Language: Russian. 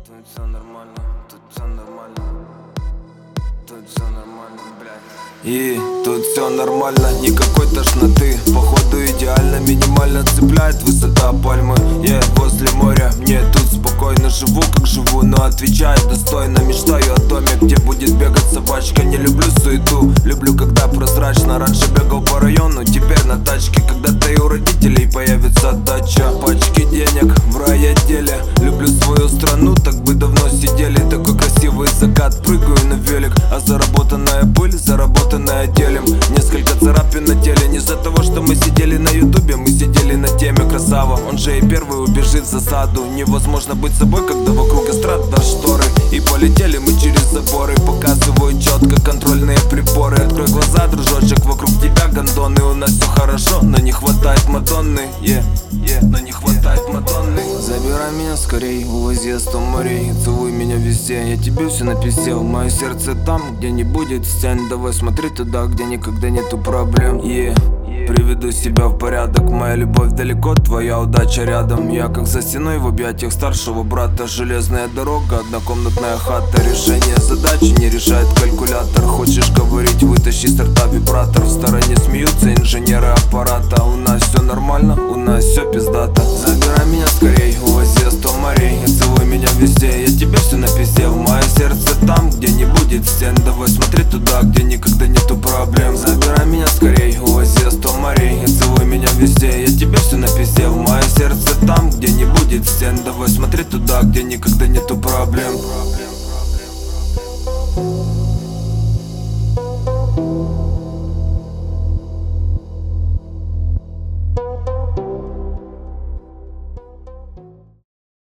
Тут все нормально, тут все нормально. Тут все нормально, блядь. И тут все нормально, никакой тошноты. Походу идеально, минимально цепляет высота пальмы. Возле моря, мне тут спокойно живу, как живу, но отвечаю достойно. Мечтаю о доме, где будет бегать собачка. Не люблю суету, люблю, когда прозрачно. Раньше бегал по району, теперь на тачке. Когда-то и у родителей появится дача. Пачки денег в райотделе. Люблю свою страну, так бы давно сидели. Такой красивый закат, прыгаю на велик. А заработанная пыль, заработанная делим. Несколько царапин на теле. Не из-за того, что мы сидели на ютубе, мы сидели на теме. Красава, он же и первый убежит в засаду. Невозможно быть собой, когда вокруг эстрада шторы. И полетели мы через заборы. Показываю четко контрольные приборы. Открой глаза, дружочек, вокруг тебя гондоны. У нас все хорошо, но не хватает Мадонны. Но не хватает Мадонны. Забирай меня скорей, увози о 100 морей. Целуй меня везде, я тебе все написал. Мое сердце там, где не будет стен. Давай смотри туда, где никогда нету проблем. Приведу себя в порядок, моя любовь далеко, твоя удача рядом. Я как за стеной в объятиях старшего брата. Железная дорога, однокомнатная хата. Решение задачи не решает калькулятор. Хочешь говорить, вытащи с рта вибратор. В стороне смеются инженеры аппарата. У нас все нормально, у нас все пиздато. Забирай меня скорей, увози о 100 морей. Целуй меня везде, я тебе все напиздел. Мое сердце там, где не будет стен. Давай смотри туда, где никогда нету проблем. Забирай меня скорей, увози о 100 морей. Целуй меня везде, я тебе все напиздел. Мое сердце там, где не будет стен. Давай смотри туда, где никогда нету проблем.